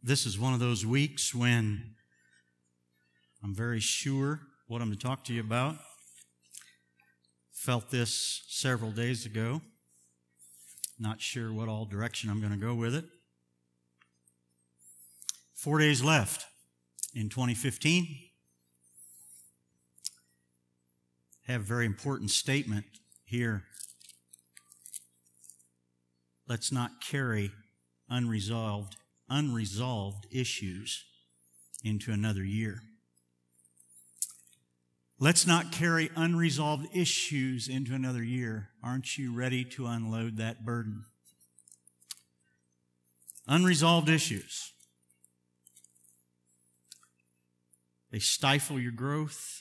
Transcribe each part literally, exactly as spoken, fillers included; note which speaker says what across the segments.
Speaker 1: This is one of those weeks when I'm very sure what I'm going to talk to you about. Felt this several days ago. Not sure what all direction I'm going to go with it. Four days left in twenty fifteen. Have a very important statement here. Let's not carry unresolved unresolved issues into another year. Let's not carry unresolved issues into another year. Aren't you ready to unload that burden? Unresolved issues. They stifle your growth,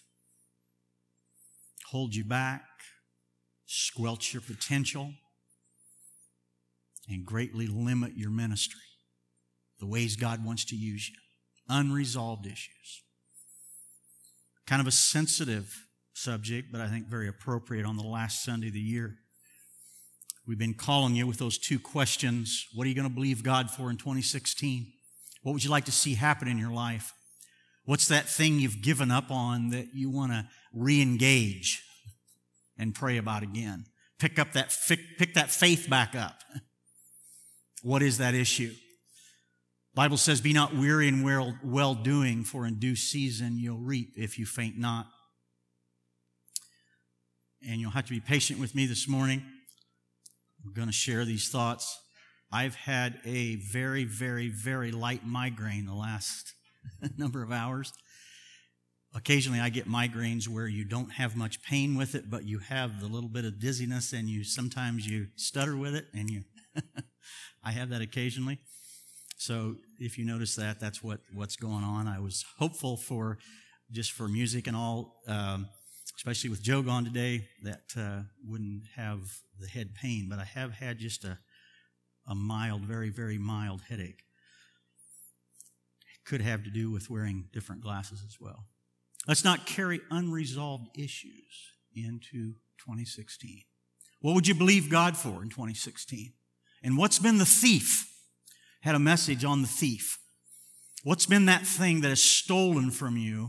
Speaker 1: hold you back, squelch your potential, and greatly limit your ministry, the ways God wants to use you. Unresolved issues. Kind of a sensitive subject, but I think very appropriate on the last Sunday of the year. We've been calling you with those two questions. What are you going to believe God for in twenty sixteen? What would you like to see happen in your life? What's that thing you've given up on that you want to re-engage and pray about again? Pick up that, pick that faith back up. What is that issue? The Bible says, be not weary in well-doing, for in due season you'll reap if you faint not. And you'll have to be patient with me this morning. I'm going to share these thoughts. I've had a very, very, very light migraine the last number of hours. Occasionally I get migraines where you don't have much pain with it, but you have the little bit of dizziness, and you sometimes you stutter with it, and you I have that occasionally. So if you notice that, that's what, what's going on. I was hopeful for, just for music and all, um, especially with Joe gone today, that uh, wouldn't have the head pain. But I have had just a, a mild, very, very mild headache. It could have to do with wearing different glasses as well. Let's not carry unresolved issues into twenty sixteen. What would you believe God for in twenty sixteen? And what's been the thief? Had a message on the thief. What's been that thing that is stolen from you?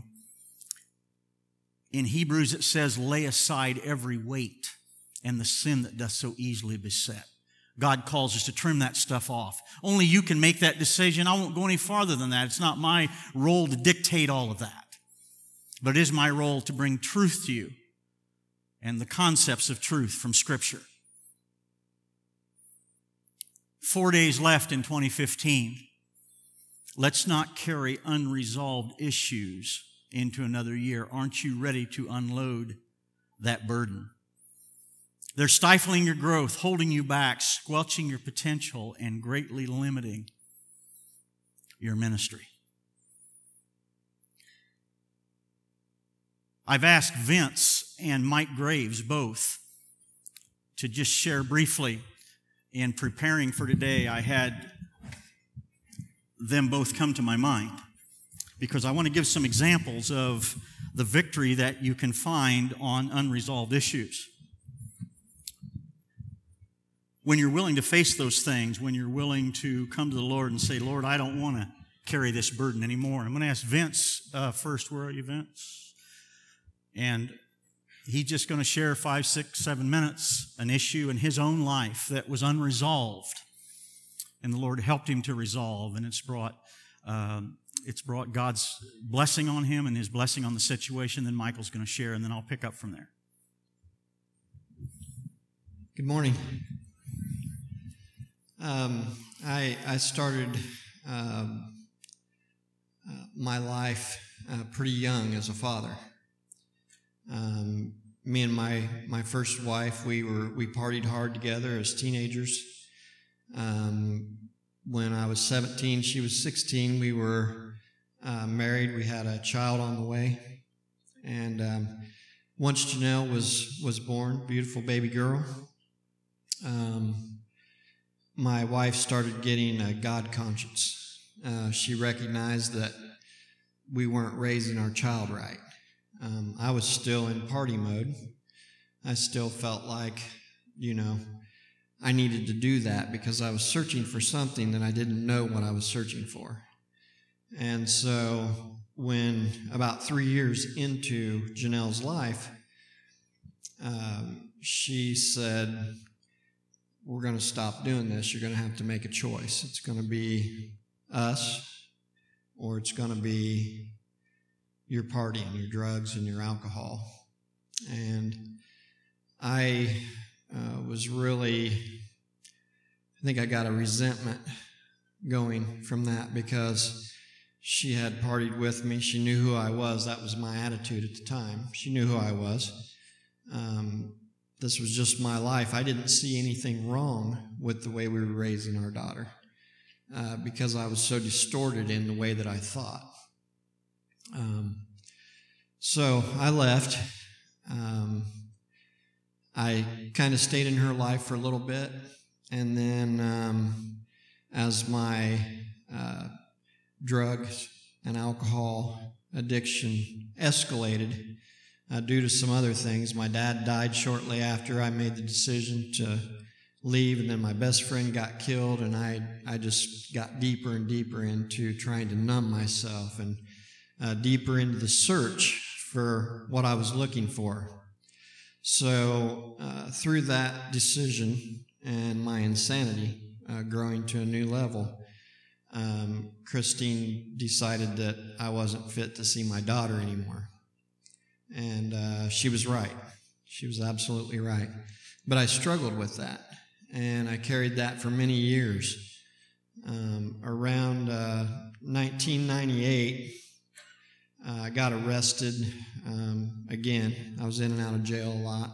Speaker 1: In Hebrews it says, lay aside every weight and the sin that doth so easily beset. God calls us to trim that stuff off. Only you can make that decision. I won't go any farther than that. It's not my role to dictate all of that. But it is my role to bring truth to you and the concepts of truth from Scripture. Four days left in twenty fifteen. Let's not carry unresolved issues into another year. Aren't you ready to unload that burden? They're stifling your growth, holding you back, squelching your potential, and greatly limiting your ministry. I've asked Vince and Mike Graves both to just share briefly. In preparing for today, I had them both come to my mind because I want to give some examples of the victory that you can find on unresolved issues. When you're willing to face those things, when you're willing to come to the Lord and say, Lord, I don't want to carry this burden anymore. I'm going to ask Vince uh, first. Where are you, Vince? And he's just going to share five, six, seven minutes, an issue in his own life that was unresolved. And the Lord helped him to resolve, and it's brought um, it's brought God's blessing on him and His blessing on the situation. Then Michael's going to share, and then I'll pick up from there.
Speaker 2: Good morning. Um, I, I started um, uh, my life uh, pretty young as a father. Um, me and my, my first wife, we were we partied hard together as teenagers. Um, when I was seventeen, she was sixteen. We were uh, married. We had a child on the way, and um, once Janelle was was born, beautiful baby girl, um, my wife started getting a God conscience. Uh, she recognized that we weren't raising our child right. Um, I was still in party mode. I still felt like, you know, I needed to do that because I was searching for something that I didn't know what I was searching for. And so when about three years into Janelle's life, um, she said, we're going to stop doing this. You're going to have to make a choice. It's going to be us, or it's going to be your party and your drugs and your alcohol. And I uh, was really, I think I got a resentment going from that, because she had partied with me. She knew who I was. That was my attitude at the time. She knew who I was. Um, this was just my life. I didn't see anything wrong with the way we were raising our daughter, uh, because I was so distorted in the way that I thought. Um, so I left. Um, I kind of stayed in her life for a little bit, and then um, as my uh, drugs and alcohol addiction escalated, uh, due to some other things, my dad died shortly after I made the decision to leave, and then my best friend got killed, and I I just got deeper and deeper into trying to numb myself, and uh, deeper into the search for what I was looking for. So uh, through that decision and my insanity uh, growing to a new level, um, Christine decided that I wasn't fit to see my daughter anymore. And uh, she was right. She was absolutely right. But I struggled with that, and I carried that for many years. Um, around uh, nineteen ninety-eight, uh, I got arrested um, again. I was in and out of jail a lot.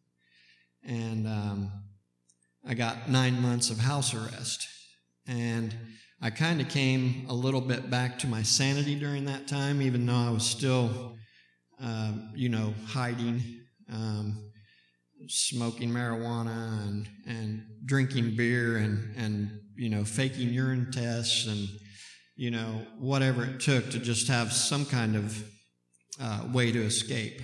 Speaker 2: And um, I got nine months of house arrest. And I kind of came a little bit back to my sanity during that time, even though I was still, uh, you know, hiding, um, smoking marijuana and, and drinking beer and, and, you know, faking urine tests and, you know, whatever it took to just have some kind of uh, way to escape.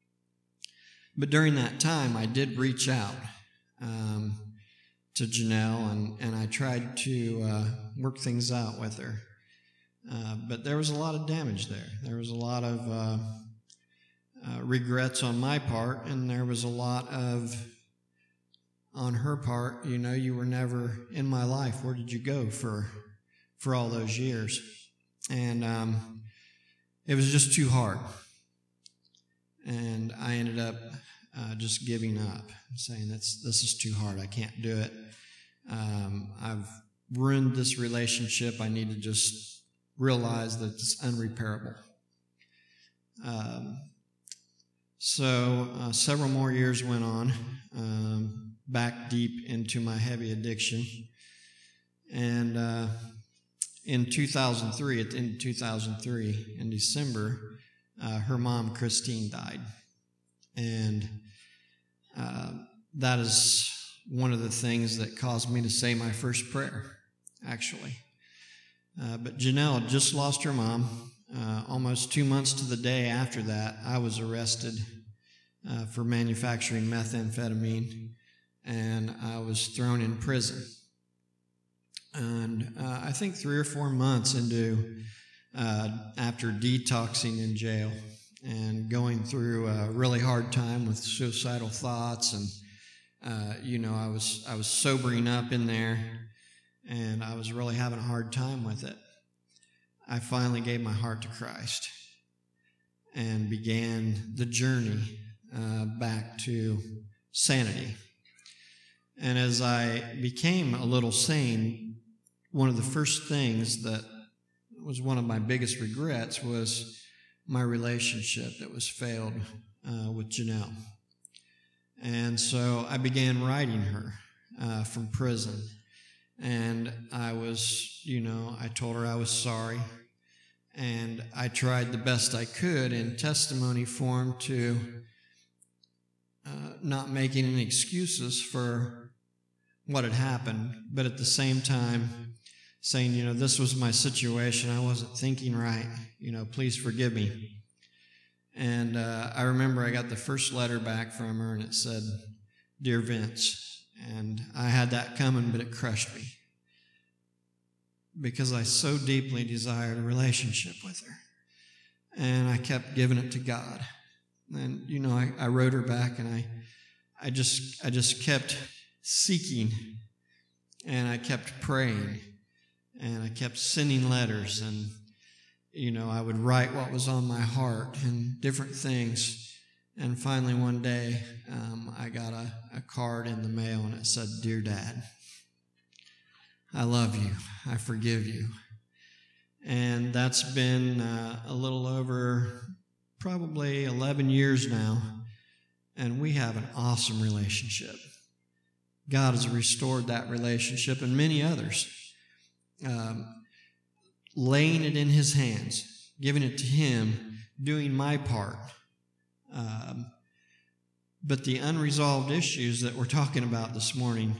Speaker 2: But during that time, I did reach out um, to Janelle, and, and I tried to uh, work things out with her. Uh, but there was a lot of damage there. There was a lot of uh, uh, regrets on my part, and there was a lot of, on her part, you know, you were never in my life. Where did you go for for all those years? And um, it was just too hard. And I ended up uh, just giving up, saying, "That's this is too hard. I can't do it. Um, I've ruined this relationship. I need to just realize that it's unrepairable." Um, so uh, several more years went on, um, back deep into my heavy addiction. And uh, in two thousand three, at the end of two thousand three, in December, uh, her mom, Christine, died. And uh, that is one of the things that caused me to say my first prayer, actually. Uh, but Janelle just lost her mom. Uh, almost two months to the day after that, I was arrested uh, for manufacturing methamphetamine, and I was thrown in prison. And uh, I think three or four months into, uh, after detoxing in jail and going through a really hard time with suicidal thoughts, and uh, you know, I was I was sobering up in there, and I was really having a hard time with it. I finally gave my heart to Christ and began the journey uh, back to sanity. And as I became a little sane, one of the first things that was one of my biggest regrets was my relationship that was failed uh, with Janelle. And so I began writing her uh, from prison. And I was, you know, I told her I was sorry. And I tried the best I could in testimony form to uh, not making any excuses for what had happened, but at the same time saying, you know, this was my situation. I wasn't thinking right. You know, please forgive me. And uh, I remember I got the first letter back from her, and it said, "Dear Vince." And I had that coming, but it crushed me. because I so deeply desired a relationship with her. And I kept giving it to God. And, you know, I, I wrote her back, and I, I just, I just kept seeking, and I kept praying, and I kept sending letters, and, you know, I would write what was on my heart and different things. And finally one day, um, I got a, a card in the mail, and it said, "Dear Dad, I love you. I forgive you." And that's been uh, a little over probably eleven years now, and we have an awesome relationship. God has restored that relationship and many others, um, laying it in His hands, giving it to Him, doing my part. Um, but the unresolved issues that we're talking about this morning,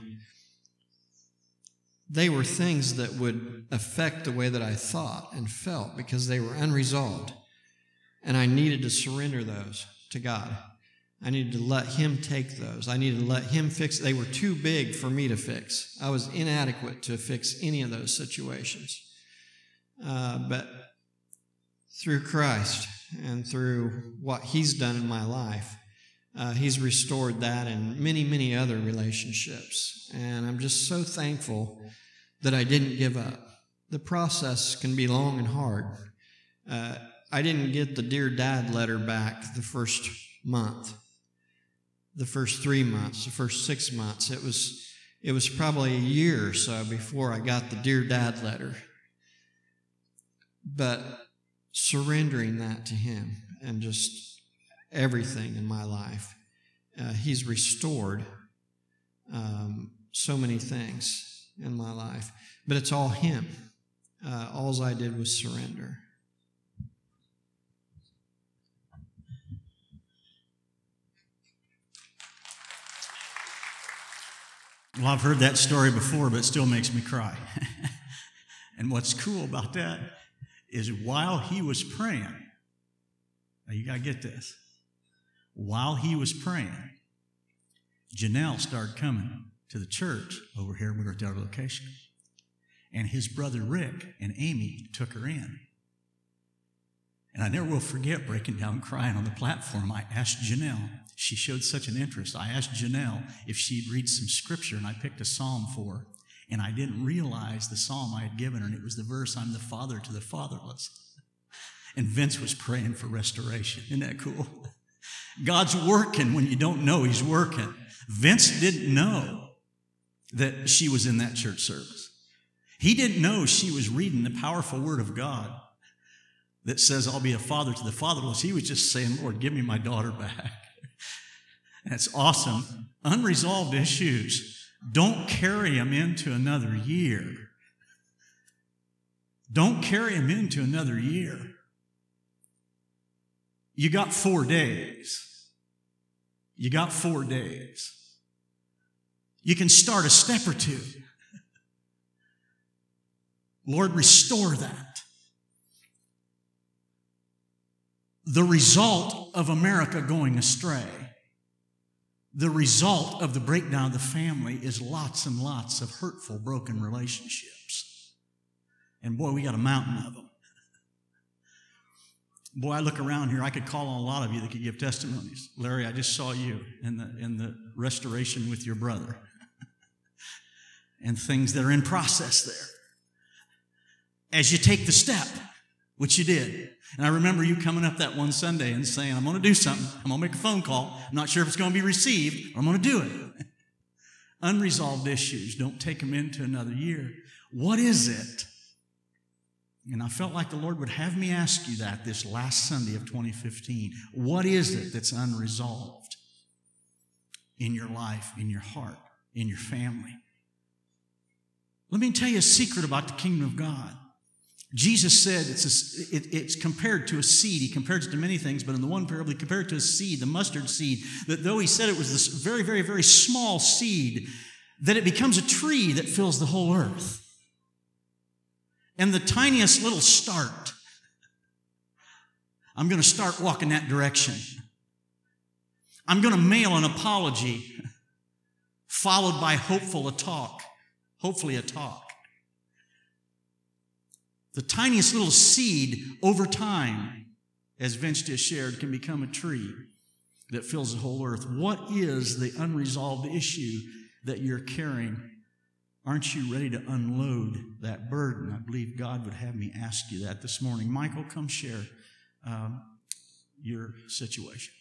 Speaker 2: they were things that would affect the way that I thought and felt because they were unresolved. And I needed to surrender those to God. I needed to let Him take those. I needed to let Him fix. They were too big for me to fix. I was inadequate to fix any of those situations. Uh, but through Christ and through what He's done in my life, uh, He's restored that and many, many other relationships. And I'm just so thankful that I didn't give up. The process can be long and hard. Uh, I didn't get the Dear Dad letter back the first month, the first three months, the first six months. It was, it was probably a year or so before I got the Dear Dad letter. But surrendering that to Him and just everything in my life, uh, He's restored um, so many things in my life. But it's all Him. Uh, all I did was surrender.
Speaker 1: Well, I've heard that story before, but it still makes me cry. And what's cool about that is while he was praying, now you got to get this, while he was praying, Janelle started coming to the church over here. We were at the other location. And his brother Rick and Amy took her in. And I never will forget breaking down crying on the platform. I asked Janelle, she showed such an interest. I asked Janelle if she'd read some scripture, and I picked a psalm for her. And I didn't realize the psalm I had given her, and it was the verse, "I'm the father to the fatherless." And Vince was praying for restoration. Isn't that cool? God's working when you don't know He's working. Vince didn't know that she was in that church service. He didn't know she was reading the powerful Word of God that says, "I'll be a father to the fatherless." He was just saying, "Lord, give me my daughter back." That's awesome. Unresolved issues. Don't carry them into another year. Don't carry them into another year. You got four days. You got four days. You can start a step or two. Lord, restore that. The result of America going astray, the result of the breakdown of the family is lots and lots of hurtful, broken relationships. And boy, we got a mountain of them. Boy, I look around here, I could call on a lot of you that could give testimonies. Larry, I just saw you in the, in the restoration with your brother. And things that are in process there. As you take the step, which you did. And I remember you coming up that one Sunday and saying, "I'm going to do something. I'm going to make a phone call. I'm not sure if it's going to be received, but I'm going to do it." Unresolved issues, don't take them into another year. What is it? And I felt like the Lord would have me ask you that this last Sunday of twenty fifteen. What is it that's unresolved in your life, in your heart, in your family? Let me tell you a secret about the kingdom of God. Jesus said it's, a, it, it's compared to a seed. He compares it to many things, but in the one parable, he compared it to a seed, the mustard seed, that though he said it was this very, very, very small seed, that it becomes a tree that fills the whole earth. And the tiniest little start, I'm going to start walking that direction. I'm going to mail an apology, followed by hopeful a talk, hopefully a talk. The tiniest little seed over time, as Vince just shared, can become a tree that fills the whole earth. What is the unresolved issue that you're carrying? Aren't you ready to unload that burden? I believe God would have me ask you that this morning. Michael, come share um, your situation.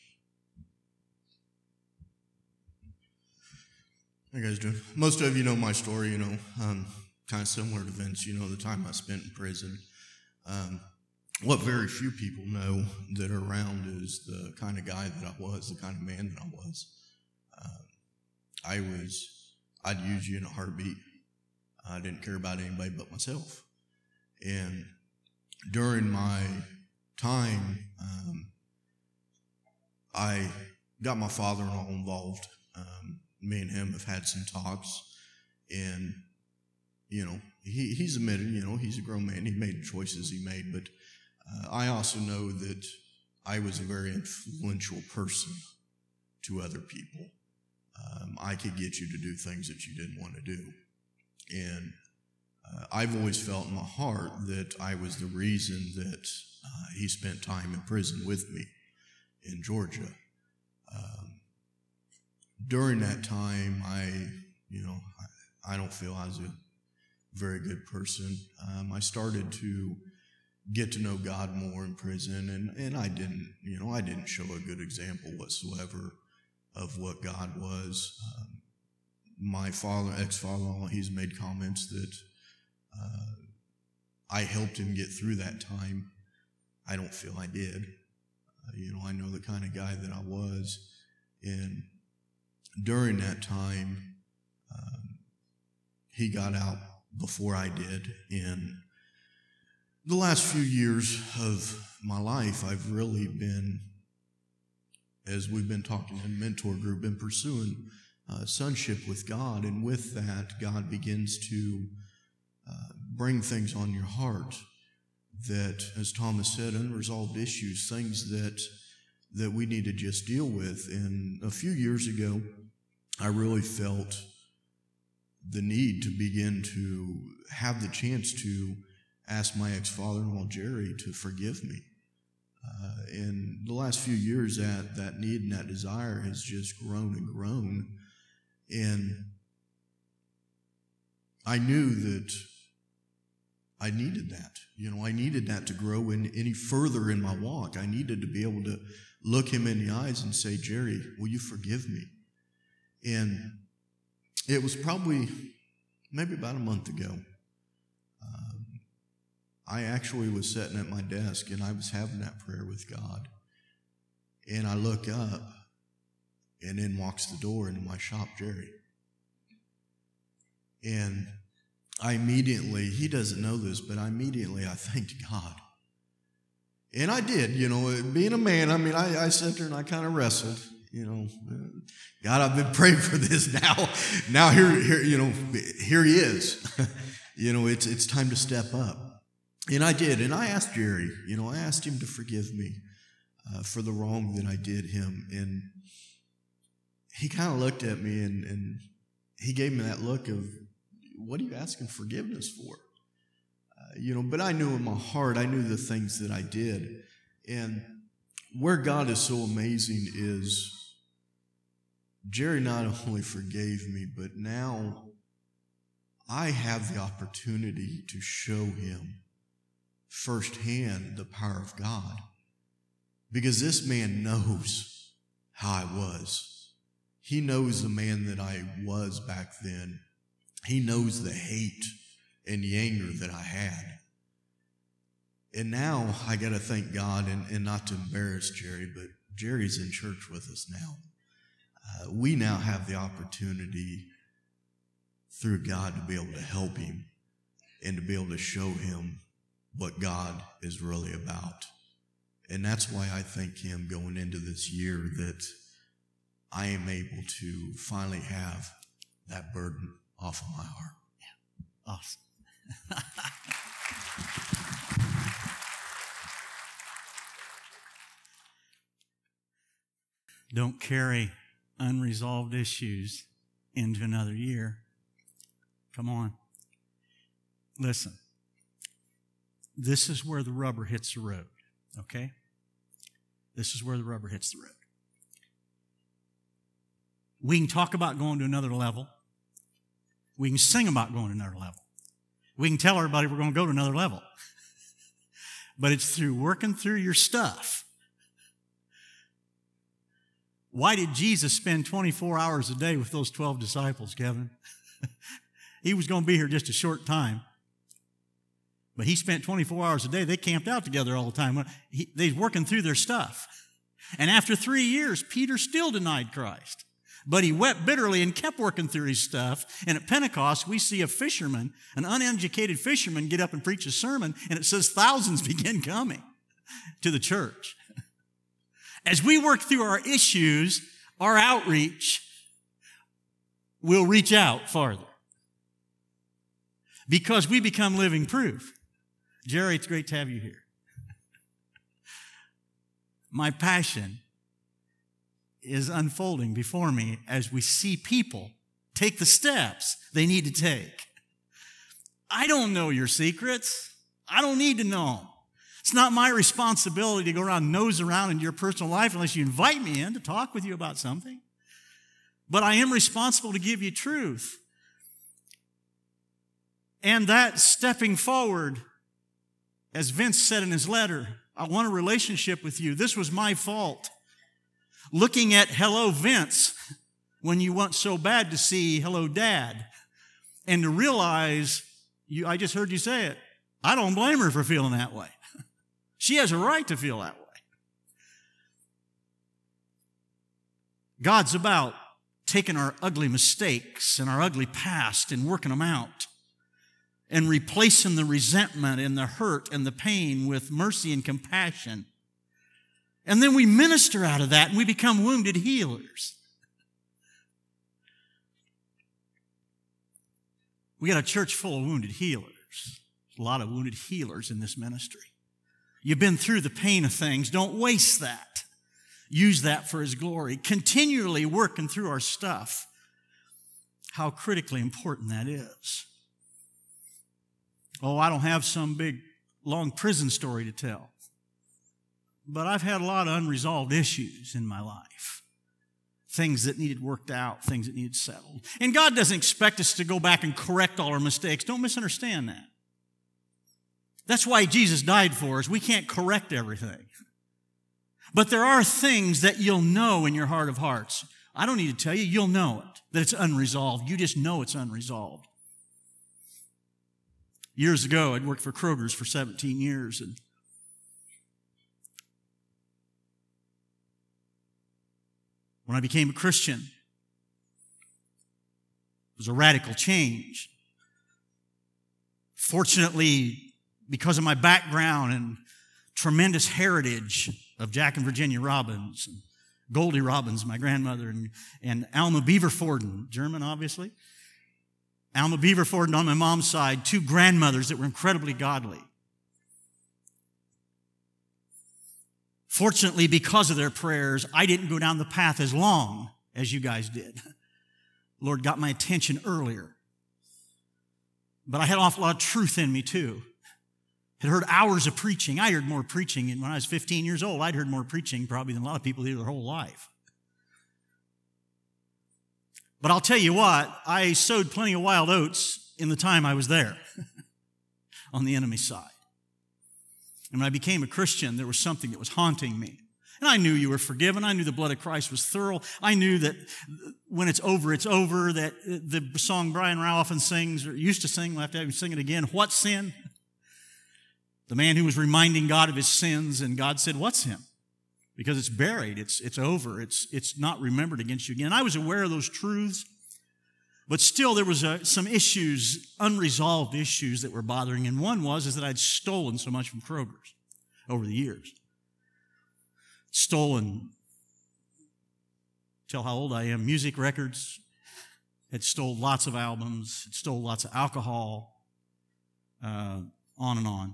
Speaker 3: How you guys doing? Most of you know my story, you know, um, kind of similar to Vince, you know, the time I spent in prison. Um, what very few people know that are around is the kind of guy that I was, the kind of man that I was. Um, I was, I'd use you in a heartbeat. I didn't care about anybody but myself. And during my time, um, I got my father-in-law involved. Um, me and him have had some talks, and, you know, he, he's admitted, you know, he's a grown man. He made the choices he made, but uh, I also know that I was a very influential person to other people. Um, I could get you to do things that you didn't want to do. And uh, I've always felt in my heart that I was the reason that uh, he spent time in prison with me in Georgia. Um, during that time, I, you know, I, I don't feel I was a very good person. Um, I started to get to know God more in prison, and, and I didn't, you know, I didn't show a good example whatsoever of what God was. Um, my father, ex-father-in-law, he's made comments that uh, I helped him get through that time. I don't feel I did. Uh, you know, I know the kind of guy that I was, and during that time, um, he got out before I did. And the last few years of my life, I've really been, as we've been talking in mentor group, been pursuing uh, sonship with God. And with that, God begins to uh, bring things on your heart that, as Thomas said, unresolved issues, things that that we need to just deal with. And a few years ago, I really felt the need to begin to have the chance to ask my ex-father-in-law, Jerry, to forgive me. Uh, and the last few years, that, that need and that desire has just grown and grown. And I knew that I needed that. You know, I needed that to grow in any further in my walk. I needed to be able to look him in the eyes and say, Jerry, will you forgive me? And it was probably maybe about a month ago. Um, I actually was sitting at my desk, and I was having that prayer with God. And I look up, and in walks the door into my shop, Jerry. And I immediately, he doesn't know this, but I immediately, I thanked God. And I did, you know, being a man, I mean, I, I sat there and I kind of wrestled, you know, God, I've been praying for this now. Now here, here, you know, here he is. You know, it's it's time to step up. And I did. And I asked Jerry, you know, I asked him to forgive me uh, for the wrong that I did him. And he kind of looked at me, and, and he gave me that look of, what are you asking forgiveness for? Uh, you know, but I knew in my heart, I knew the things that I did. And where God is so amazing is Jerry not only forgave me, but now I have the opportunity to show him firsthand the power of God. Because this man knows how I was. He knows the man that I was back then. He knows the hate and the anger that I had. And now I got to thank God, and, and not to embarrass Jerry, but Jerry's in church with us now. Uh, we now have the opportunity through God to be able to help him and to be able to show him what God is really about. And that's why I thank him going into this year that I am able to finally have that burden off of my heart.
Speaker 1: Yeah. Awesome. Don't carry unresolved issues into another year. Come on. Listen. this is where the rubber hits the road, okay? This is where the rubber hits the road. We can talk about going to another level. We can sing about going to another level. We can tell everybody we're going to go to another level. But it's through working through your stuff. Why did Jesus spend twenty-four hours a day with those twelve disciples, Kevin? He was going to be here just a short time. But he spent twenty-four hours a day. They camped out together all the time. He, they were working through their stuff. And after three years, Peter still denied Christ. But he wept bitterly and kept working through his stuff. And at Pentecost, we see a fisherman, an uneducated fisherman, get up and preach a sermon, and it says thousands begin coming to the church. As we work through our issues, our outreach will reach out farther. Because we become living proof. Jerry, it's great to have you here. My passion is unfolding before me as we see people take the steps they need to take. I don't know your secrets. I don't need to know them. It's not my responsibility to go around and nose around in your personal life unless you invite me in to talk with you about something. But I am responsible to give you truth. And that stepping forward, as Vince said in his letter, I want a relationship with you. This was my fault. Looking at hello, Vince, when you want so bad to see hello, Dad. And to realize, you, I just heard you say it, I don't blame her for feeling that way. She has a right to feel that way. God's about taking our ugly mistakes and our ugly past and working them out and replacing the resentment and the hurt and the pain with mercy and compassion. And then we minister out of that and we become wounded healers. We got a church full of wounded healers. There's a lot of wounded healers in this ministry. You've been through the pain of things. Don't waste that. Use that for His glory. Continually working through our stuff. How critically important that is. Oh, I don't have some big, long prison story to tell. But I've had a lot of unresolved issues in my life. Things that needed worked out, things that needed settled. And God doesn't expect us to go back and correct all our mistakes. Don't misunderstand that. That's why Jesus died for us. We can't correct everything. But there are things that you'll know in your heart of hearts. I don't need to tell you, you'll know it, that it's unresolved. You just know it's unresolved. Years ago, I'd worked for Kroger's for seventeen years, and when I became a Christian, it was a radical change. Fortunately, because of my background and tremendous heritage of Jack and Virginia Robbins, and Goldie Robbins, my grandmother, and, and Alma Beaverforden, German, obviously. Alma Beaverforden on my mom's side, two grandmothers that were incredibly godly. Fortunately, because of their prayers, I didn't go down the path as long as you guys did. The Lord got my attention earlier. But I had an awful lot of truth in me, too. Had heard hours of preaching. I heard more preaching, and when I was fifteen years old, I'd heard more preaching probably than a lot of people did their whole life. But I'll tell you what, I sowed plenty of wild oats in the time I was there on the enemy's side. And when I became a Christian, there was something that was haunting me. And I knew you were forgiven. I knew the blood of Christ was thorough. I knew that when it's over, it's over. That the song Brian Rao often sings, or used to sing, we'll have to have him sing it again, what sin? The man who was reminding God of his sins, and God said, what sin? Because it's buried, it's, it's over, it's, it's not remembered against you again. And I was aware of those truths, but still there was a, some issues, unresolved issues that were bothering. And one was is that I'd stolen so much from Kroger's over the years. Stolen, tell how old I am, music records, had stole lots of albums, had stole lots of alcohol, uh, on and on.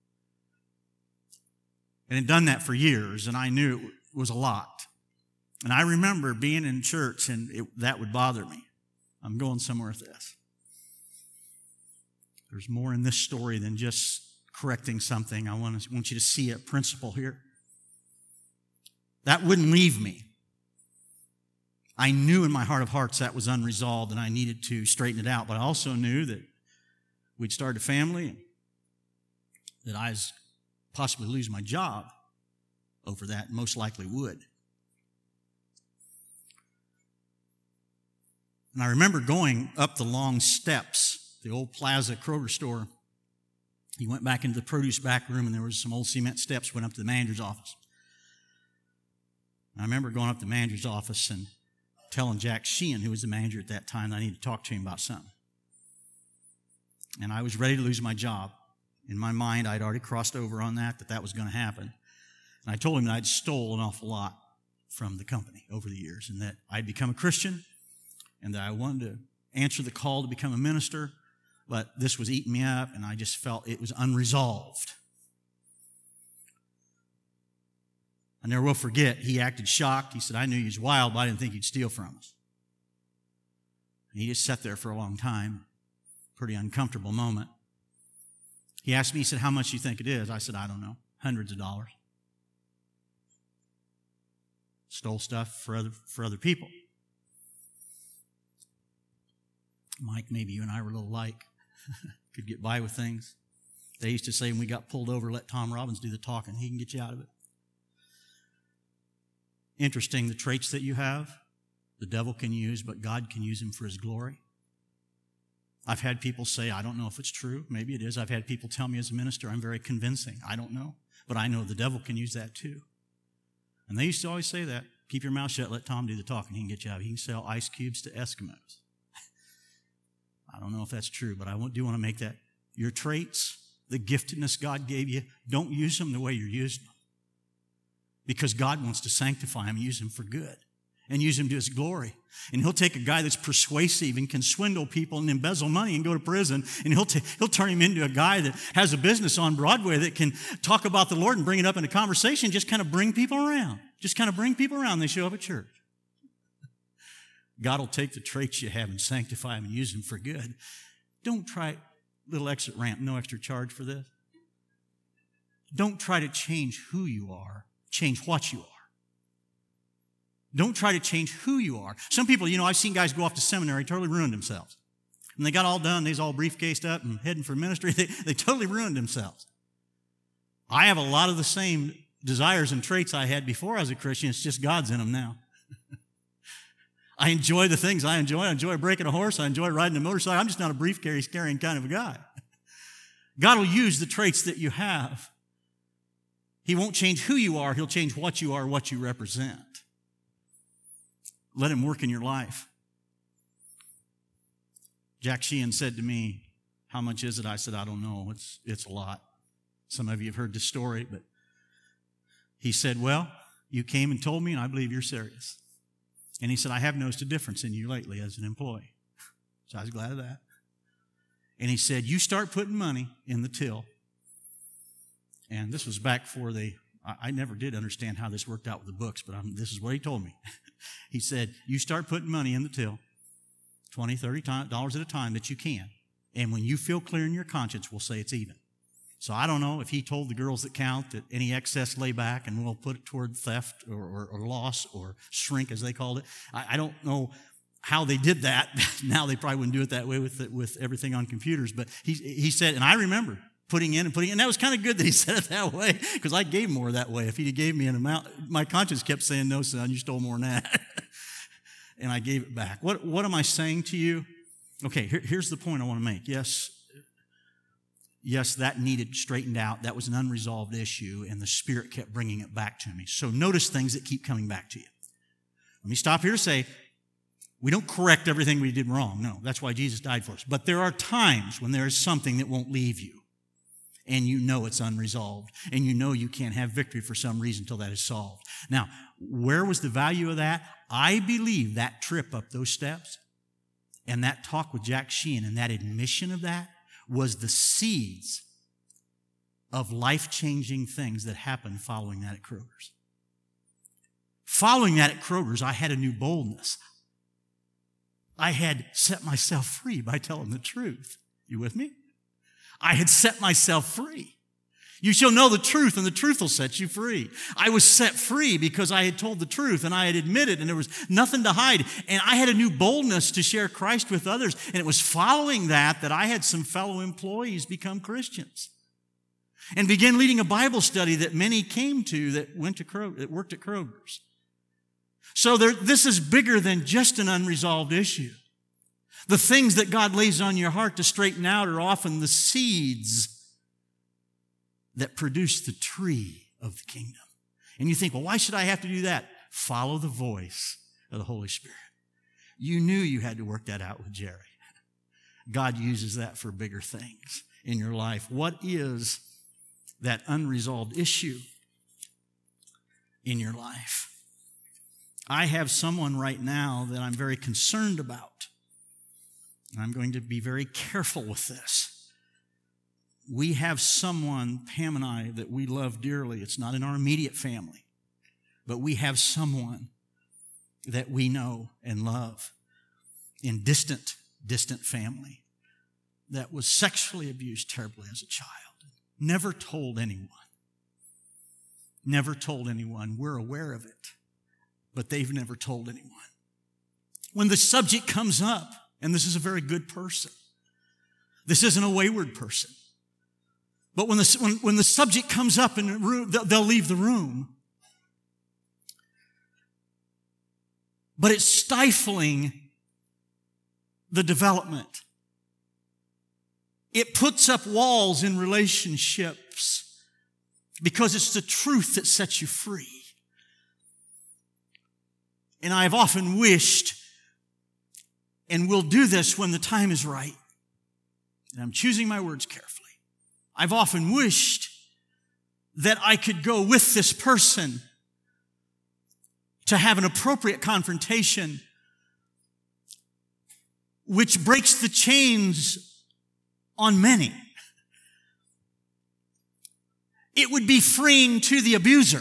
Speaker 1: And had done that for years, and I knew it was a lot. And I remember being in church, and it, that would bother me. I'm going somewhere with this. There's more in this story than just correcting something. I want, to, want you to see a principle here. That wouldn't leave me. I knew in my heart of hearts that was unresolved and I needed to straighten it out, but I also knew that we'd started a family and that I was possibly lose my job over that, most likely would. And I remember going up the long steps, the old Plaza Kroger store. You went back into the produce back room and there was some old cement steps, went up to the manager's office. And I remember going up to the manager's office and telling Jack Sheehan, who was the manager at that time, that I needed to talk to him about something. And I was ready to lose my job. In my mind, I'd already crossed over on that, that that was going to happen. And I told him that I'd stole an awful lot from the company over the years and that I'd become a Christian and that I wanted to answer the call to become a minister, but this was eating me up and I just felt it was unresolved. I never will forget, he acted shocked. He said, I knew he was wild, but I didn't think he'd steal from us. And he just sat there for a long time. Pretty uncomfortable moment. He asked me, he said, how much do you think it is? I said, I don't know. Hundreds of dollars. Stole stuff for other, for other people. Mike, maybe you and I were a little alike. Could get by with things. They used to say when we got pulled over, let Tom Robbins do the talking. He can get you out of it. Interesting, the traits that you have, the devil can use, but God can use them for His glory. I've had people say, I don't know if it's true. Maybe it is. I've had people tell me as a minister, I'm very convincing. I don't know. But I know the devil can use that too. And they used to always say that. Keep your mouth shut, let Tom do the talking. He can get you out. He can sell ice cubes to Eskimos. I don't know if that's true, but I do want to make that. Your traits, the giftedness God gave you, don't use them the way you're using them. Because God wants to sanctify them and use them for good. And use them to His glory. And He'll take a guy that's persuasive and can swindle people and embezzle money and go to prison, and He'll, t- he'll turn him into a guy that has a business on Broadway that can talk about the Lord and bring it up in a conversation, just kind of bring people around. Just kind of bring people around. They show up at church. God will take the traits you have and sanctify them and use them for good. Don't try, little exit ramp, no extra charge for this. Don't try to change who you are. Change what you are. Don't try to change who you are. Some people, you know, I've seen guys go off to seminary, totally ruined themselves. When they got all done, they was all briefcased up and heading for ministry. They, they totally ruined themselves. I have a lot of the same desires and traits I had before I was a Christian. It's just God's in them now. I enjoy the things I enjoy. I enjoy breaking a horse. I enjoy riding a motorcycle. I'm just not a briefcase carrying kind of a guy. God will use the traits that you have. He won't change who you are. He'll change what you are, what you represent. Let Him work in your life. Jack Sheehan said to me, how much is it? I said, I don't know. It's, it's a lot. Some of you have heard this story, but he said, well, you came and told me, and I believe you're serious. And he said, I have noticed a difference in you lately as an employee. So I was glad of that. And he said, you start putting money in the till. And this was back for the, I, I never did understand how this worked out with the books, but I'm, this is what he told me. He said, you start putting money in the till, twenty dollars, thirty dollars at a time that you can. And when you feel clear in your conscience, we'll say it's even. So I don't know if he told the girls that count that any excess lay back and we'll put it toward theft or, or, or loss or shrink, as they called it. I, I don't know how they did that. Now they probably wouldn't do it that way with the, with everything on computers. But he, he said, and I remember putting in and putting in. And that was kind of good that he said it that way, because I gave more that way. If he gave me an amount, my conscience kept saying, no, son, you stole more than that. And I gave it back. What, what am I saying to you? Okay, here, here's the point I want to make. Yes, yes, that needed straightened out. That was an unresolved issue, and the Spirit kept bringing it back to me. So notice things that keep coming back to you. Let me stop here to say, we don't correct everything we did wrong. No, that's why Jesus died for us. But there are times when there is something that won't leave you, and you know it's unresolved, and you know you can't have victory for some reason until that is solved. Now, where was the value of that? I believe that trip up those steps and that talk with Jack Sheehan and that admission of that was the seeds of life-changing things that happened following that at Kroger's. Following that at Kroger's, I had a new boldness. I had set myself free by telling the truth. You with me? I had set myself free. You shall know the truth, and the truth will set you free. I was set free because I had told the truth, and I had admitted, and there was nothing to hide. And I had a new boldness to share Christ with others. And it was following that that I had some fellow employees become Christians and began leading a Bible study that many came to that went to Kroger, that worked at Kroger's. So there, this is bigger than just an unresolved issue. The things that God lays on your heart to straighten out are often the seeds that produce the tree of the kingdom. And you think, well, why should I have to do that? Follow the voice of the Holy Spirit. You knew you had to work that out with Jerry. God uses that for bigger things in your life. What is that unresolved issue in your life? I have someone right now that I'm very concerned about. And I'm going to be very careful with this. We have someone, Pam and I, that we love dearly. It's not in our immediate family, but we have someone that we know and love in distant, distant family that was sexually abused terribly as a child. Never told anyone. Never told anyone. We're aware of it, but they've never told anyone. When the subject comes up, and this is a very good person, this isn't a wayward person, but when the, when, when the subject comes up in the room, they'll leave the room. But it's stifling the development. It puts up walls in relationships because it's the truth that sets you free. And I've often wished, and will do this when the time is right, and I'm choosing my words carefully, I've often wished that I could go with this person to have an appropriate confrontation which breaks the chains on many. It would be freeing to the abuser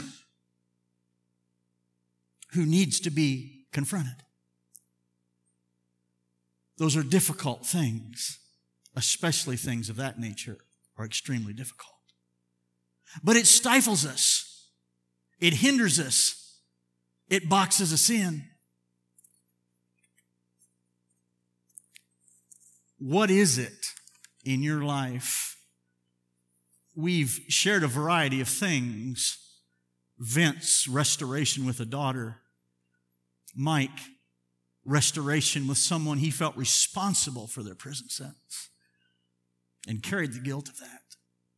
Speaker 1: who needs to be confronted. Those are difficult things, especially things of that nature are extremely difficult. But it stifles us. It hinders us. It boxes us in. What is it in your life? We've shared a variety of things. Vince, restoration with a daughter. Mike, restoration with someone he felt responsible for their prison sentence and carried the guilt of that.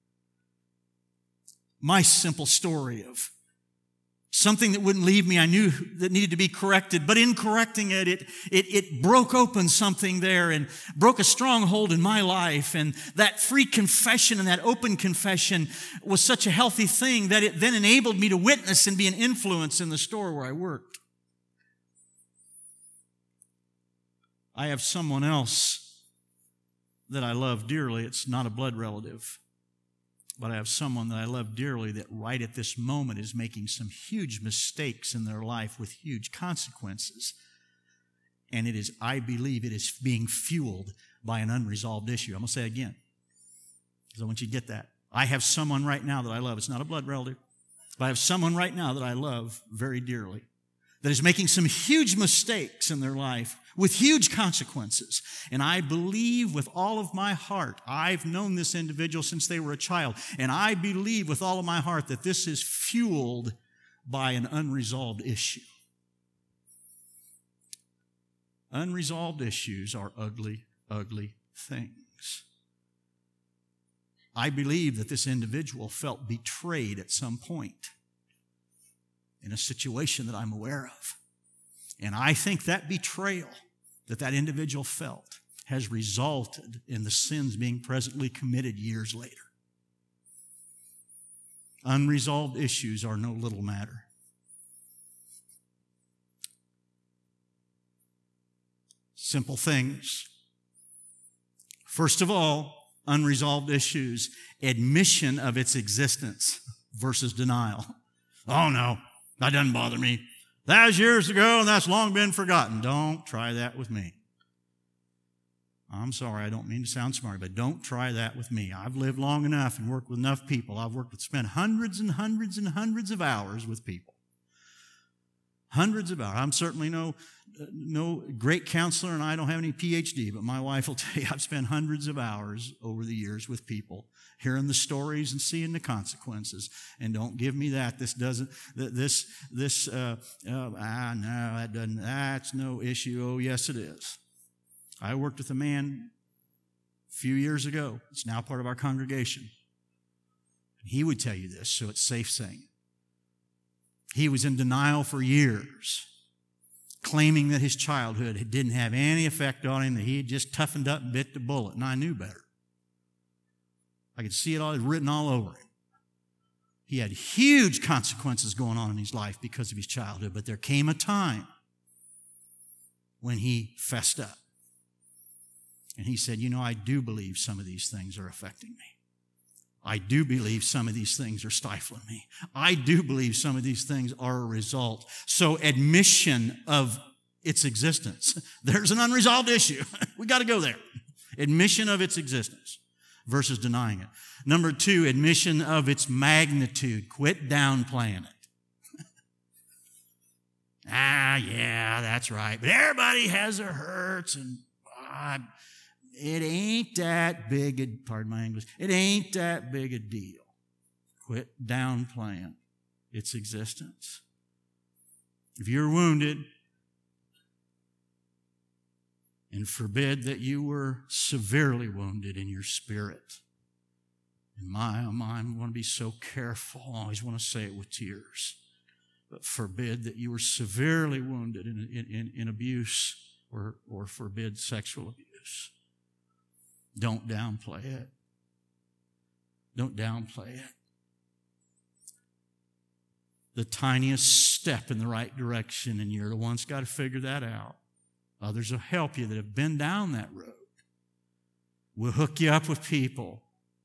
Speaker 1: My simple story of something that wouldn't leave me, I knew that needed to be corrected, but in correcting it, it, it, it broke open something there and broke a stronghold in my life. And that free confession and that open confession was such a healthy thing that it then enabled me to witness and be an influence in the store where I worked. I have someone else that I love dearly. It's not a blood relative, but I have someone that I love dearly that right at this moment is making some huge mistakes in their life with huge consequences. And it is, I believe it is being fueled by an unresolved issue. I'm going to say it again, because I want you to get that. I have someone right now that I love. It's not a blood relative, but I have someone right now that I love very dearly that is making some huge mistakes in their life with huge consequences. And I believe with all of my heart, I've known this individual since they were a child, and I believe with all of my heart that this is fueled by an unresolved issue. Unresolved issues are ugly, ugly things. I believe that this individual felt betrayed at some point in a situation that I'm aware of. And I think that betrayal that that individual felt has resulted in the sins being presently committed years later. Unresolved issues are no little matter. Simple things. First of all, unresolved issues, admission of its existence versus denial. Oh no, that doesn't bother me. That was years ago and that's long been forgotten. Don't try that with me. I'm sorry, I don't mean to sound smart, but don't try that with me. I've lived long enough and worked with enough people. I've worked with, spent hundreds and hundreds and hundreds of hours with people. Hundreds of hours. I'm certainly no, no great counselor, and I don't have any P H D, but my wife will tell you I've spent hundreds of hours over the years with people, hearing the stories and seeing the consequences. And don't give me that. This doesn't, this, this, uh, uh, ah, no, that doesn't, that's no issue. Oh, yes, it is. I worked with a man a few years ago. It's now part of our congregation. He would tell you this, so it's safe saying it. He was in denial for years, claiming that his childhood didn't have any effect on him, that he had just toughened up and bit the bullet, and I knew better. I could see it all written all over him. He had huge consequences going on in his life because of his childhood, but there came a time when he fessed up. And he said, you know, I do believe some of these things are affecting me. I do believe some of these things are stifling me. I do believe some of these things are a result. So admission of its existence. There's an unresolved issue. We got to go there. Admission of its existence versus denying it. Number two, admission of its magnitude. Quit downplaying it. Ah, yeah, that's right. But everybody has their hurts, and uh, it ain't that big a, pardon my English, it ain't that big a deal. Quit downplaying its existence. If you're wounded, and forbid that you were severely wounded in your spirit. And my, oh my, I want to be so careful. I always want to say it with tears. But forbid that you were severely wounded in, in, in abuse or, or forbid sexual abuse. Don't downplay it. Don't downplay it. The tiniest step in the right direction, and you're the one's got to figure that out. Others will help you that have been down that road. We'll hook you up with people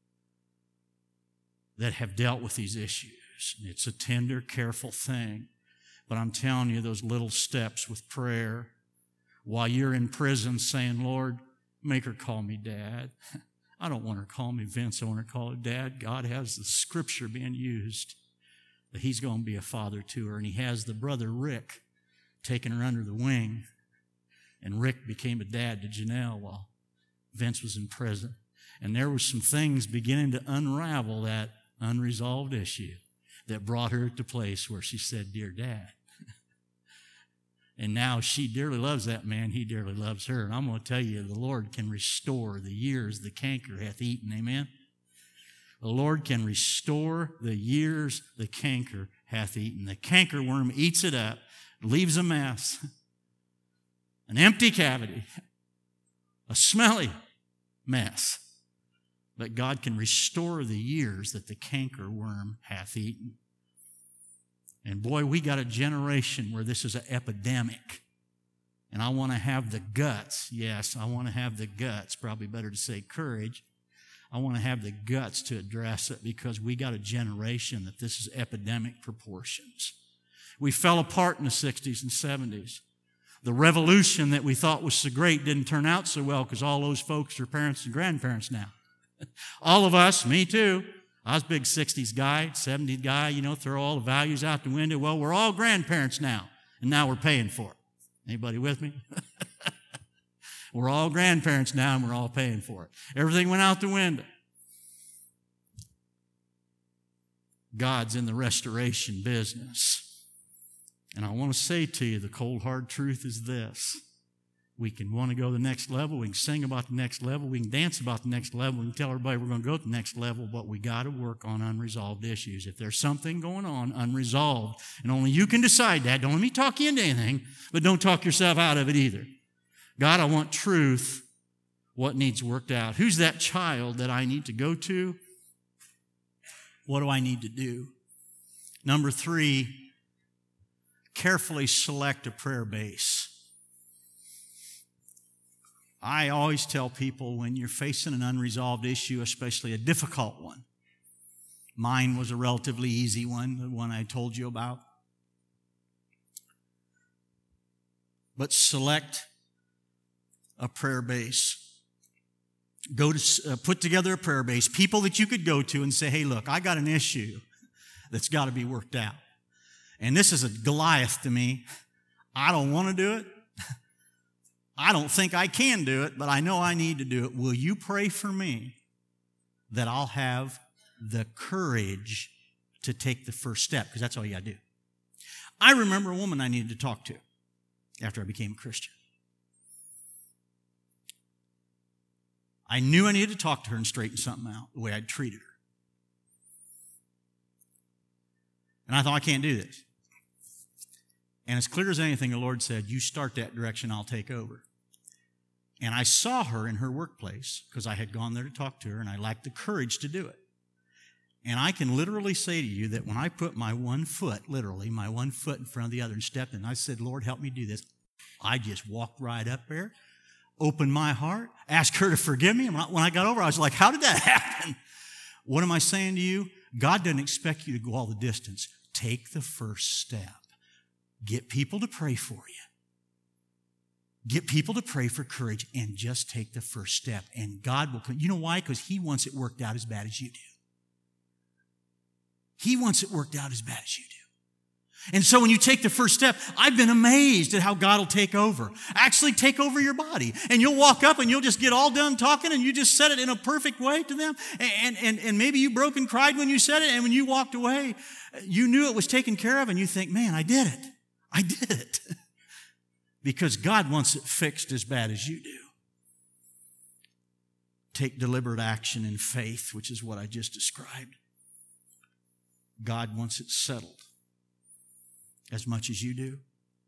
Speaker 1: that have dealt with these issues. And it's a tender, careful thing. But I'm telling you, those little steps with prayer, while you're in prison saying, Lord, make her call me Dad. I don't want her to call me Vince. I want her to call her Dad. God has the scripture being used that he's going to be a father to her. And he has the brother Rick taking her under the wing. And Rick became a dad to Janelle while Vince was in prison. And there were some things beginning to unravel that unresolved issue that brought her to a place where she said, Dear Dad. And now she dearly loves that man. He dearly loves her. And I'm going to tell you, the Lord can restore the years the canker hath eaten. Amen? The Lord can restore the years the canker hath eaten. The canker worm eats it up, leaves a mess, an empty cavity, a smelly mess. But God can restore the years that the canker worm hath eaten. And boy, we got a generation where this is an epidemic. And I want to have the guts. Yes, I want to have the guts. Probably better to say courage. I want to have the guts to address it because we got a generation that this is epidemic proportions. We fell apart in the sixties and seventies. The revolution that we thought was so great didn't turn out so well because all those folks are parents and grandparents now. All of us, me too. I was a big sixties guy, seventies guy, you know, throw all the values out the window. Well, we're all grandparents now, and now we're paying for it. Anybody with me? We're all grandparents now, and we're all paying for it. Everything went out the window. God's in the restoration business. And I want to say to you, the cold, hard truth is this. We can want to go to the next level. We can sing about the next level. We can dance about the next level. We can tell everybody we're going to go to the next level, but we got to work on unresolved issues. If there's something going on unresolved, and only you can decide that, don't let me talk you into anything, but don't talk yourself out of it either. God, I want truth. What needs worked out? Who's that child that I need to go to? What do I need to do? Number three, carefully select a prayer base. I always tell people when you're facing an unresolved issue, especially a difficult one. Mine was a relatively easy one, the one I told you about. But select a prayer base. go to uh, put together a prayer base, people that you could go to and say, hey, look, I got an issue that's got to be worked out. And this is a Goliath to me. I don't want to do it. I don't think I can do it, but I know I need to do it. Will you pray for me that I'll have the courage to take the first step? Because that's all you got to do. I remember a woman I needed to talk to after I became a Christian. I knew I needed to talk to her and straighten something out, the way I'd treated her. And I thought, I can't do this. And as clear as anything, the Lord said, you start that direction, I'll take over. And I saw her in her workplace because I had gone there to talk to her, and I lacked the courage to do it. And I can literally say to you that when I put my one foot, literally, my one foot in front of the other and stepped in, I said, Lord, help me do this. I just walked right up there, opened my heart, asked her to forgive me. And when I got over, I was like, how did that happen? What am I saying to you? God doesn't expect you to go all the distance. Take the first step. Get people to pray for you. Get people to pray for courage and just take the first step. And God will come. You know why? Because He wants it worked out as bad as you do. He wants it worked out as bad as you do. And so when you take the first step, I've been amazed at how God will take over. Actually take over your body. And you'll walk up and you'll just get all done talking and you just said it in a perfect way to them. And, and, and maybe you broke and cried when you said it, and when you walked away, you knew it was taken care of, and you think, man, I did it. I did it. Because God wants it fixed as bad as you do. Take deliberate action in faith, which is what I just described. God wants it settled as much as you do.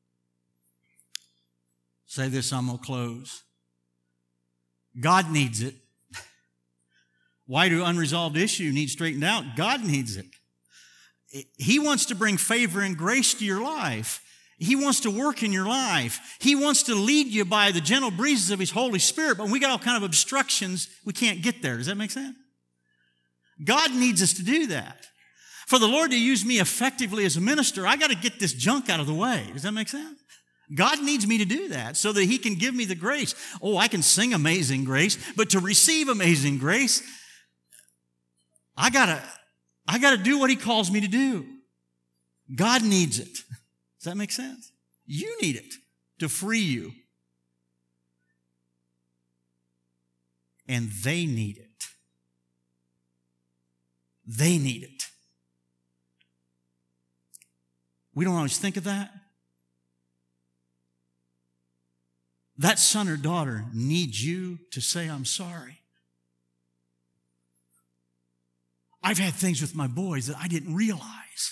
Speaker 1: Say this, I'm going to close. God needs it. Why do unresolved issues need straightened out? God needs it. He wants to bring favor and grace to your life. He wants to work in your life. He wants to lead you by the gentle breezes of His Holy Spirit, but when we got all kind of obstructions, we can't get there. Does that make sense? God needs us to do that. For the Lord to use me effectively as a minister, I got to get this junk out of the way. Does that make sense? God needs me to do that so that He can give me the grace. Oh, I can sing Amazing Grace, but to receive Amazing Grace, I got to I got to do what He calls me to do. God needs it. Does that make sense? You need it to free you. And they need it. They need it. We don't always think of that. That son or daughter needs you to say, I'm sorry. I've had things with my boys that I didn't realize.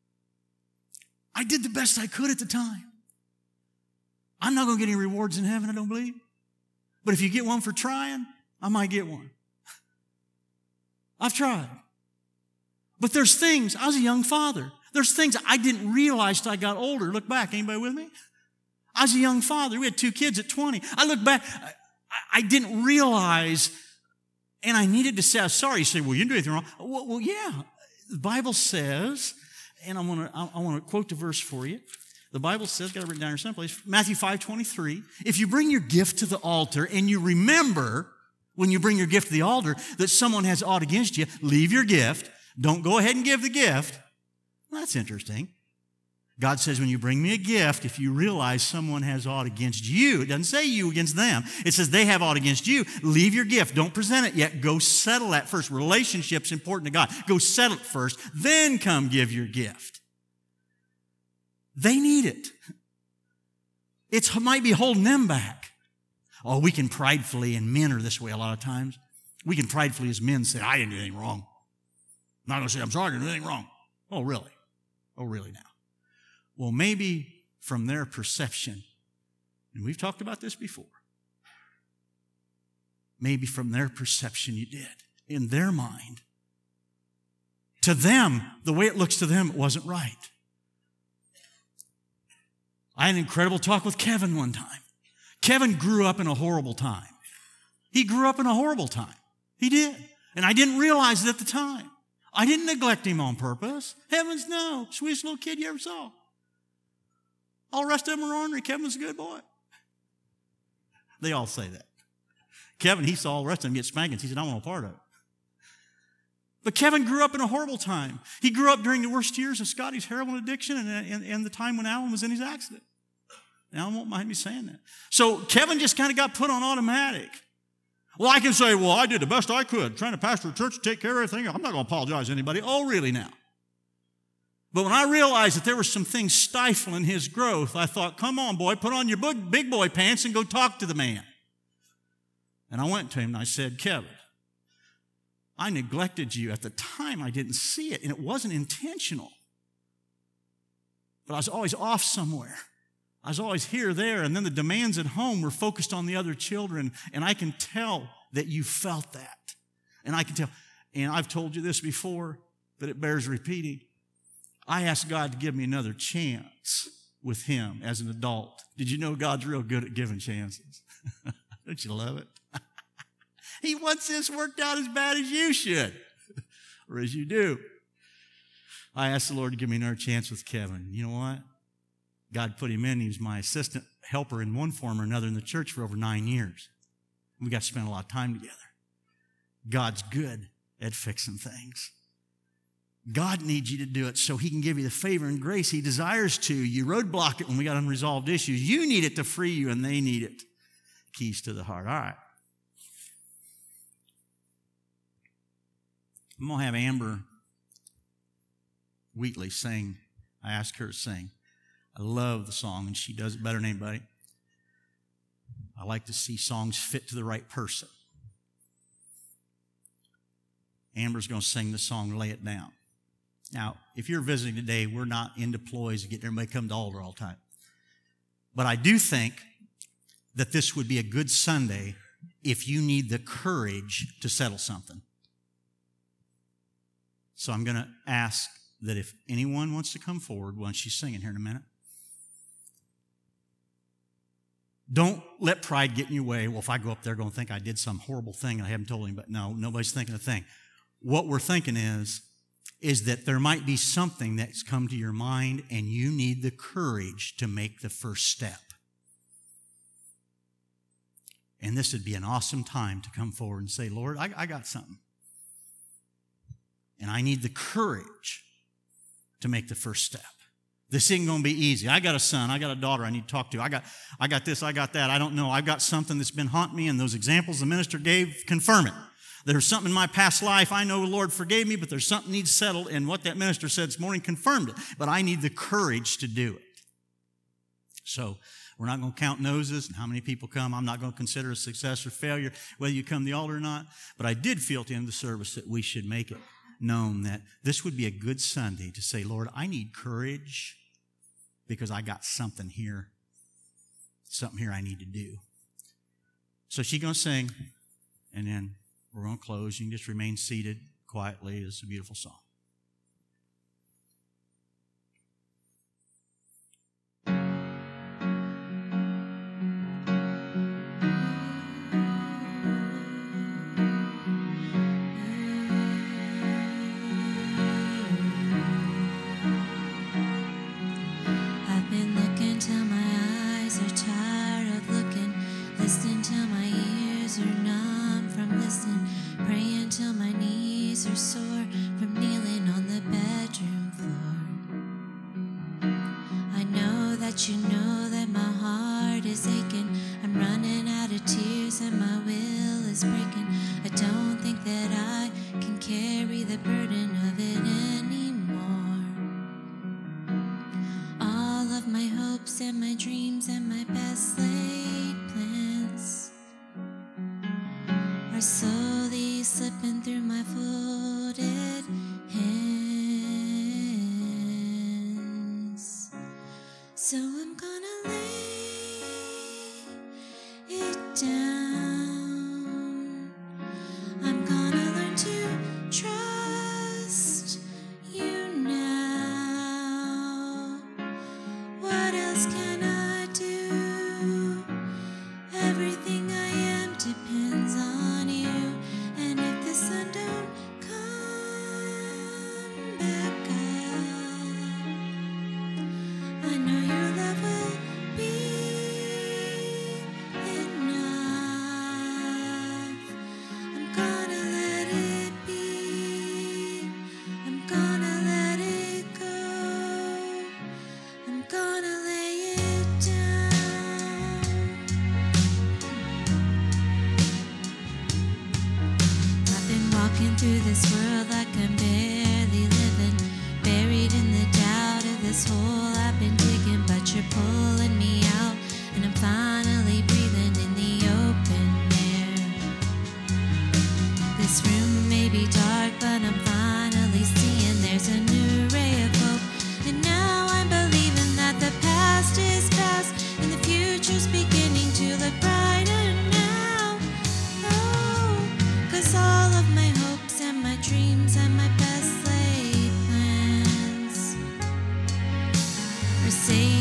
Speaker 1: I did the best I could at the time. I'm not going to get any rewards in heaven, I don't believe. But if you get one for trying, I might get one. I've tried. But there's things, I was a young father. There's things I didn't realize till I got older. Look back, anybody with me? I was a young father. We had two kids at twenty. I look back, I, I didn't realize, and I needed to say, I'm sorry. You say, well, you didn't do anything wrong. Well, well yeah. The Bible says, and I want to I, I want to quote the verse for you. The Bible says, got it written down here someplace, Matthew five twenty-three, if you bring your gift to the altar and you remember when you bring your gift to the altar that someone has aught against you, leave your gift. Don't go ahead and give the gift. Well, that's interesting. God says when you bring me a gift, if you realize someone has aught against you, it doesn't say you against them. It says they have aught against you. Leave your gift. Don't present it yet. Go settle that first. Relationship's important to God. Go settle it first. Then come give your gift. They need it. It might be holding them back. Oh, we can pridefully, and men are this way a lot of times, we can pridefully as men say, I didn't do anything wrong. I'm not going to say I'm sorry, I didn't do anything wrong. Oh, really? Oh, really now? Well, maybe from their perception, and we've talked about this before, maybe from their perception you did, in their mind. To them, the way it looks to them, it wasn't right. I had an incredible talk with Kevin one time. Kevin grew up in a horrible time. He grew up in a horrible time. He did. And I didn't realize it at the time. I didn't neglect him on purpose. Heavens no. Sweetest little kid you ever saw. All the rest of them are ornery. Kevin's a good boy. They all say that. Kevin, he saw all the rest of them get spankings. He said, I want a part of it. But Kevin grew up in a horrible time. He grew up during the worst years of Scotty's heroin addiction and, and, and the time when Alan was in his accident. And Alan won't mind me saying that. So Kevin just kind of got put on automatic. Well, I can say, well, I did the best I could, trying to pastor a church, take care of everything. I'm not going to apologize to anybody. Oh, really now? But when I realized that there were some things stifling his growth, I thought, come on, boy, put on your big boy pants and go talk to the man. And I went to him and I said, Kevin, I neglected you. At the time, I didn't see it, and it wasn't intentional. But I was always off somewhere. I was always here, there, and then the demands at home were focused on the other children, and I can tell that you felt that. And I can tell, and I've told you this before, but it bears repeating. I asked God to give me another chance with him as an adult. Did you know God's real good at giving chances? Don't you love it? He wants this worked out as bad as you should, or as you do. I asked the Lord to give me another chance with Kevin. You know what? God put him in. He was my assistant helper in one form or another in the church for over nine years. We got to spend a lot of time together. God's good at fixing things. God needs you to do it so he can give you the favor and grace he desires to. You roadblock it when we got unresolved issues. You need it to free you, and they need it. Keys to the heart. All right. I'm going to have Amber Wheatley sing. I asked her to sing. I love the song, and she does it better than anybody. I like to see songs fit to the right person. Amber's going to sing the song, Lay It Down. Now, if you're visiting today, we're not into ploys of getting everybody to come to altar all the time. But I do think that this would be a good Sunday if you need the courage to settle something. So I'm going to ask that if anyone wants to come forward, well, she's singing here in a minute, don't let pride get in your way. Well, if I go up there, going to think I did some horrible thing and I haven't told anybody. No, nobody's thinking a thing. What we're thinking is, is that there might be something that's come to your mind and you need the courage to make the first step. And this would be an awesome time to come forward and say, Lord, I, I got something. And I need the courage to make the first step. This isn't going to be easy. I got a son. I got a daughter I need to talk to. I got, I got this. I got that. I don't know. I've got something that's been haunting me, and those examples the minister gave confirm it. There's something in my past life. I know the Lord forgave me, but there's something needs settled, and what that minister said this morning confirmed it. But I need the courage to do it. So we're not going to count noses and how many people come. I'm not going to consider a success or failure whether you come to the altar or not. But I did feel at the end of the service that we should make it known that this would be a good Sunday to say, Lord, I need courage because I got something here, something here I need to do. So she's going to sing, and then we're going to close. You can just remain seated quietly. It's a beautiful song.
Speaker 4: You know that my heart is aching. I'm running out of tears and my will is breaking. I don't think that I can carry the burden of it anymore. All of my hopes and my dreams and my best laid plans are slowly slipping through my folded hands. So I'm gonna lay it down. I'm gonna learn to trust you now. What else can I do? Everything I am depends on you. And if the sun don't come back up, I know your love will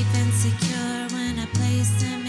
Speaker 4: and secure when I place him